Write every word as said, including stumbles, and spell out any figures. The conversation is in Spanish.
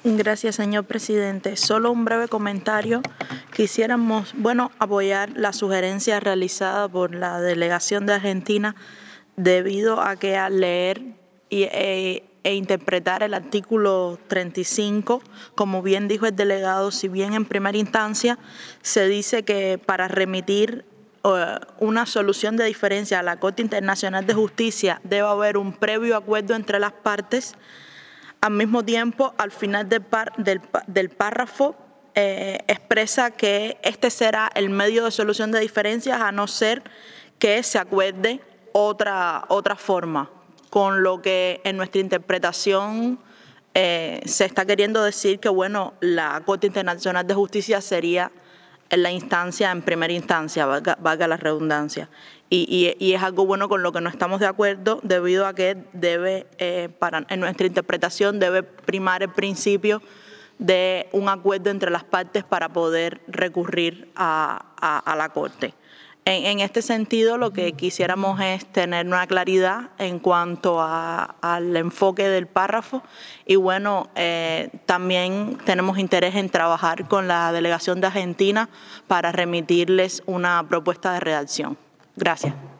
Gracias, señor presidente. Solo un breve comentario. Quisiéramos, bueno, apoyar la sugerencia realizada por la delegación de Argentina debido a que al leer y, e, e interpretar el artículo treinta y cinco, como bien dijo el delegado, si bien en primera instancia se dice que para remitir uh, una solución de diferencia a la Corte Internacional de Justicia debe haber un previo acuerdo entre las partes. Al mismo tiempo, al final del, par, del, del párrafo, eh, expresa que este será el medio de solución de diferencias a no ser que se acuerde otra, otra forma, con lo que en nuestra interpretación eh, se está queriendo decir que, bueno, la Corte Internacional de Justicia sería en la instancia, en primera instancia, valga, valga la redundancia. Y, y, y es algo bueno con lo que no estamos de acuerdo debido a que debe, eh, para, en nuestra interpretación, debe primar el principio de un acuerdo entre las partes para poder recurrir a, a, a la Corte. En, en este sentido, lo que quisiéramos es tener una claridad en cuanto a, al enfoque del párrafo y, bueno, eh, también tenemos interés en trabajar con la delegación de Argentina para remitirles una propuesta de redacción. Gracias.